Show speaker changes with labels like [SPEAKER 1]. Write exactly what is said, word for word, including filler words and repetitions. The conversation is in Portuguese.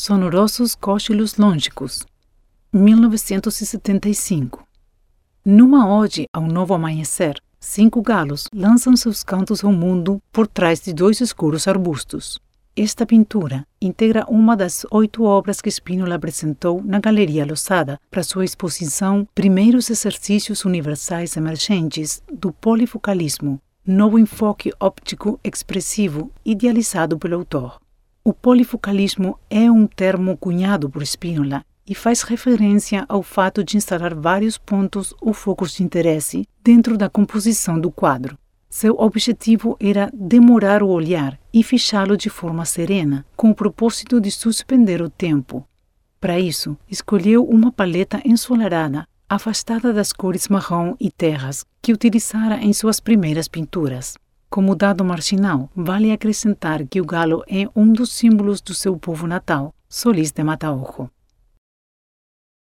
[SPEAKER 1] Sonorosos Cochilos Lóngicos, mil novecentos e setenta e cinco. Numa ode ao novo amanhecer, cinco galos lançam seus cantos ao mundo por trás de dois escuros arbustos. Esta pintura integra uma das oito obras que Spínola apresentou na Galeria Losada para sua exposição Primeiros Exercícios Universais Emergentes do Polifocalismo, novo enfoque óptico expressivo idealizado pelo autor. O polifocalismo é um termo cunhado por Spínola e faz referência ao fato de instalar vários pontos ou focos de interesse dentro da composição do quadro. Seu objetivo era demorar o olhar e fixá-lo de forma serena, com o propósito de suspender o tempo. Para isso, escolheu uma paleta ensolarada, afastada das cores marrom e terras que utilizara em suas primeiras pinturas. Como dado marginal, vale acrescentar que o galo é um dos símbolos do seu povo natal, Solís de Mataojo.